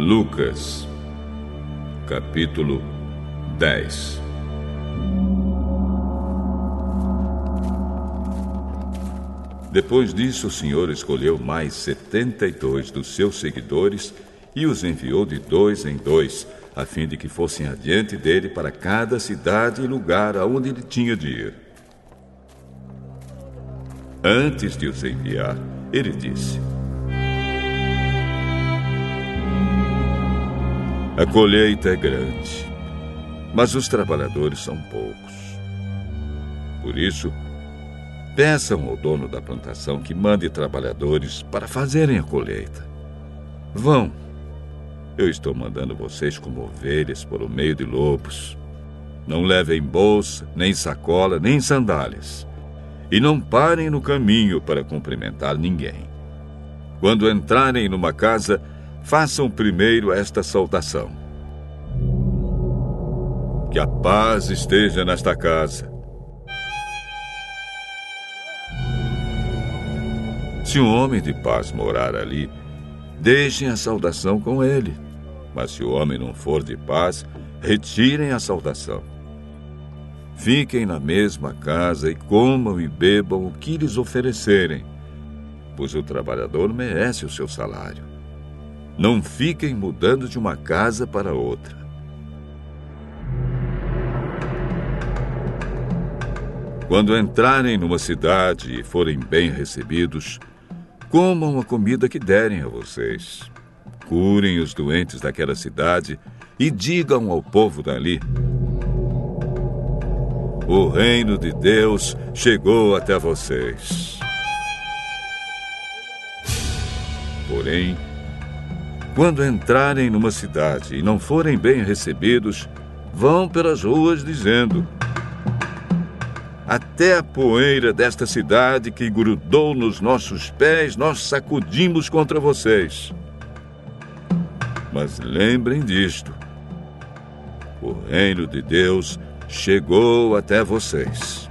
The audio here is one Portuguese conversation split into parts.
Lucas, capítulo 10. Depois disso, o Senhor escolheu mais 72 dos seus seguidores e os enviou de 2 em 2, a fim de que fossem adiante dele para cada cidade e lugar aonde ele tinha de ir. Antes de os enviar, ele disse: A colheita é grande, mas os trabalhadores são poucos. Por isso, peçam ao dono da plantação que mande trabalhadores para fazerem a colheita. Vão. Eu estou mandando vocês como ovelhas por meio de lobos. Não levem bolsa, nem sacola, nem sandálias. E não parem no caminho para cumprimentar ninguém. Quando entrarem numa casa, façam primeiro esta saudação: Que a paz esteja nesta casa. Se um homem de paz morar ali, deixem a saudação com ele. Mas se o homem não for de paz, retirem a saudação. Fiquem na mesma casa e comam e bebam o que lhes oferecerem, pois o trabalhador merece o seu salário. Não fiquem mudando de uma casa para outra. Quando entrarem numa cidade e forem bem recebidos, comam a comida que derem a vocês. Curem os doentes daquela cidade e digam ao povo dali: O reino de Deus chegou até vocês. Porém, quando entrarem numa cidade e não forem bem recebidos, vão pelas ruas dizendo: Até a poeira desta cidade que grudou nos nossos pés, nós sacudimos contra vocês. Mas lembrem disto: o reino de Deus chegou até vocês.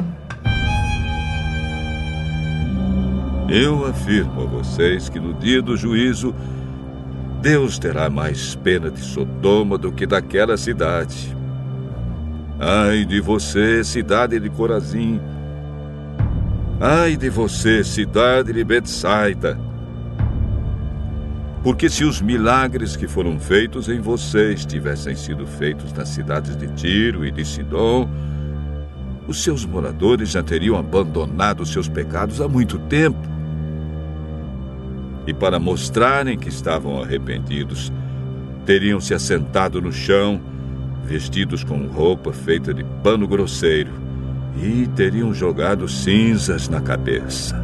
Eu afirmo a vocês que no dia do juízo, Deus terá mais pena de Sodoma do que daquela cidade. Ai de você, cidade de Corazim! Ai de você, cidade de Betsaida! Porque se os milagres que foram feitos em vocês tivessem sido feitos nas cidades de Tiro e de Sidom, os seus moradores já teriam abandonado os seus pecados há muito tempo. E para mostrarem que estavam arrependidos, teriam se assentado no chão, vestidos com roupa feita de pano grosseiro, e teriam jogado cinzas na cabeça.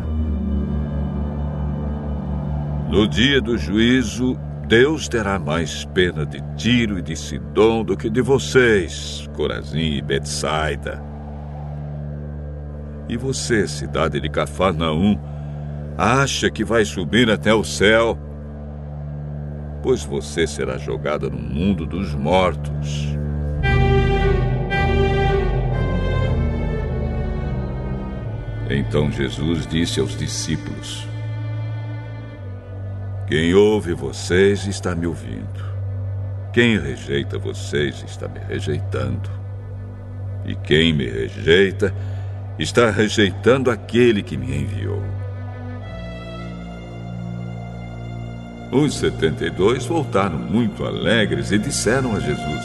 No dia do juízo, Deus terá mais pena de Tiro e de Sidom do que de vocês, Corazim e Betsaida. E você, cidade de Cafarnaum, acha que vai subir até o céu? Pois você será jogada no mundo dos mortos. Então Jesus disse aos discípulos: Quem ouve vocês está me ouvindo. Quem rejeita vocês está me rejeitando. E quem me rejeita está rejeitando aquele que me enviou. Os 72 voltaram muito alegres e disseram a Jesus: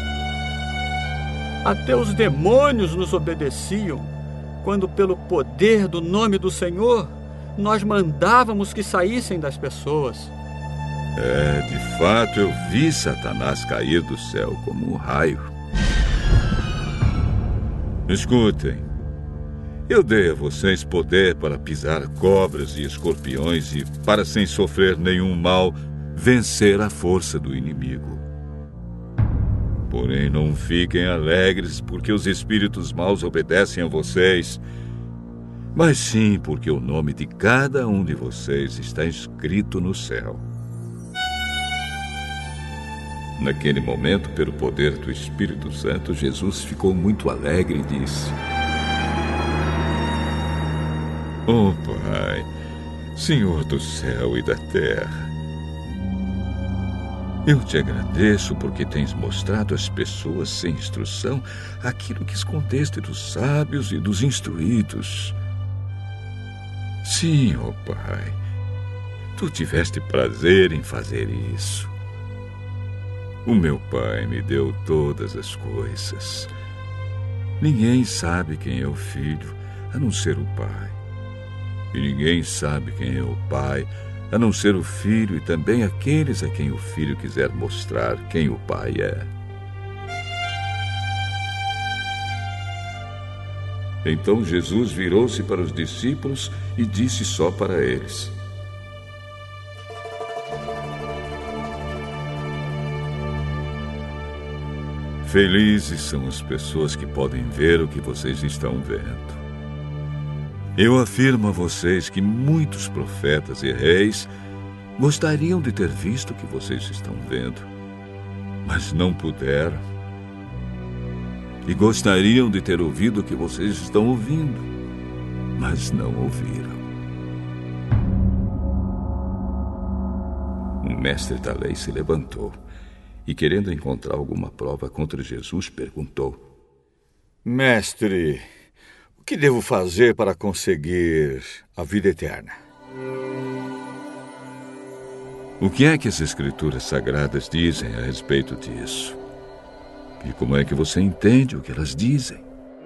Até os demônios nos obedeciam, quando pelo poder do nome do Senhor nós mandávamos que saíssem das pessoas. De fato eu vi Satanás cair do céu como um raio. Escutem, eu dei a vocês poder para pisar cobras e escorpiões e para, sem sofrer nenhum mal, vencer a força do inimigo. Porém, não fiquem alegres porque os espíritos maus obedecem a vocês, mas sim porque o nome de cada um de vocês está escrito no céu. Naquele momento, pelo poder do Espírito Santo, Jesus ficou muito alegre e disse: Ó Pai, Senhor do céu e da terra, Eu te agradeço porque tens mostrado às pessoas sem instrução aquilo que escondeste dos sábios e dos instruídos. Sim, ó Pai, tu tiveste prazer em fazer isso. O meu Pai me deu todas as coisas. Ninguém sabe quem é o Filho, a não ser o Pai. E ninguém sabe quem é o Pai, a não ser o Filho e também aqueles a quem o Filho quiser mostrar quem o Pai é. Então Jesus virou-se para os discípulos e disse só para eles: Felizes são as pessoas que podem ver o que vocês estão vendo. Eu afirmo a vocês que muitos profetas e reis gostariam de ter visto o que vocês estão vendo, mas não puderam. E gostariam de ter ouvido o que vocês estão ouvindo, mas não ouviram. Um mestre da lei se levantou e, querendo encontrar alguma prova contra Jesus, perguntou: Mestre, o que devo fazer para conseguir a vida eterna? O que é que as Escrituras Sagradas dizem a respeito disso? E como é que você entende o que elas dizem?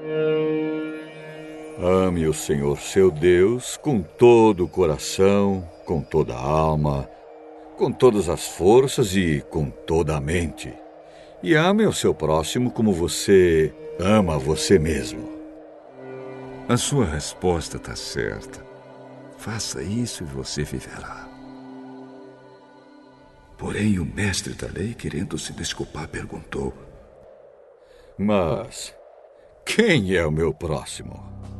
Ame o Senhor seu Deus com todo o coração, com toda a alma, com todas as forças e com toda a mente. E ame o seu próximo como você ama você mesmo. A sua resposta está certa. Faça isso e você viverá. Porém, o mestre da lei, querendo se desculpar, perguntou: Mas quem é o meu próximo?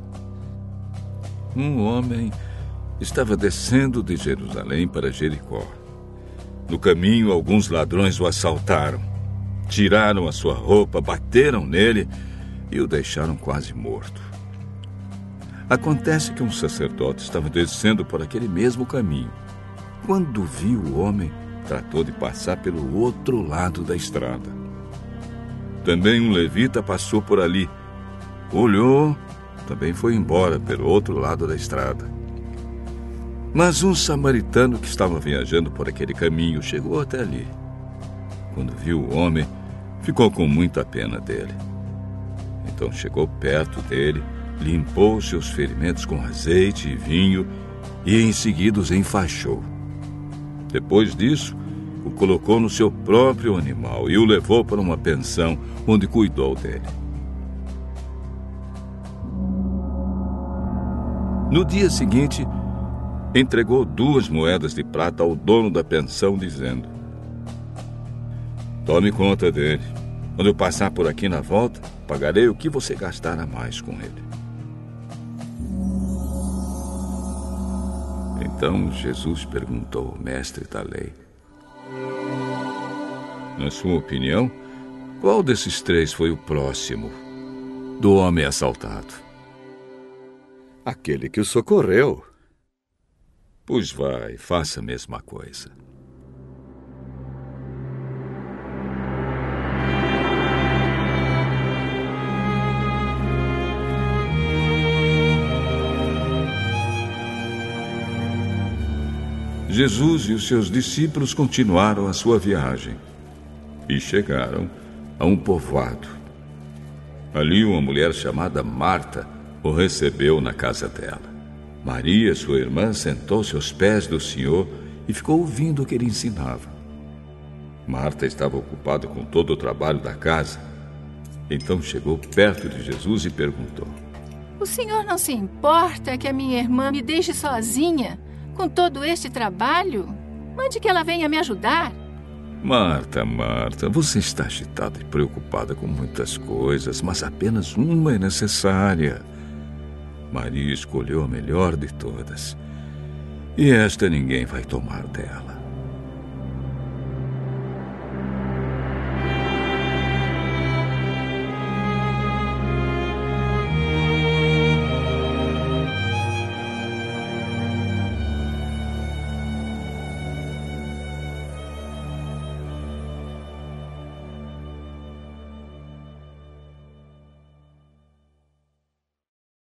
Um homem estava descendo de Jerusalém para Jericó. No caminho, alguns ladrões o assaltaram. Tiraram a sua roupa, bateram nele e o deixaram quase morto. Acontece que um sacerdote estava descendo por aquele mesmo caminho. Quando viu o homem, tratou de passar pelo outro lado da estrada. Também um levita passou por ali. Olhou, também foi embora pelo outro lado da estrada. Mas um samaritano que estava viajando por aquele caminho chegou até ali. Quando viu o homem, ficou com muita pena dele. Então chegou perto dele, limpou seus ferimentos com azeite e vinho e em seguida os enfaixou. Depois disso, o colocou no seu próprio animal e o levou para uma pensão onde cuidou dele. No dia seguinte, entregou 2 moedas de prata ao dono da pensão, dizendo: Tome conta dele. Quando eu passar por aqui na volta, pagarei o que você gastar a mais com ele. Então Jesus perguntou ao mestre da lei: Na sua opinião, qual desses 3 foi o próximo do homem assaltado? Aquele que o socorreu. Pois vai, faça a mesma coisa. Jesus e os seus discípulos continuaram a sua viagem e chegaram a um povoado. Ali uma mulher chamada Marta o recebeu na casa dela. Maria, sua irmã, sentou-se aos pés do Senhor e ficou ouvindo o que ele ensinava. Marta estava ocupada com todo o trabalho da casa. Então chegou perto de Jesus e perguntou: O senhor não se importa que a minha irmã me deixe sozinha com todo este trabalho? Mande que ela venha me ajudar. Marta, Marta, você está agitada e preocupada com muitas coisas, mas apenas uma é necessária. Maria escolheu a melhor de todas, e esta ninguém vai tomar dela.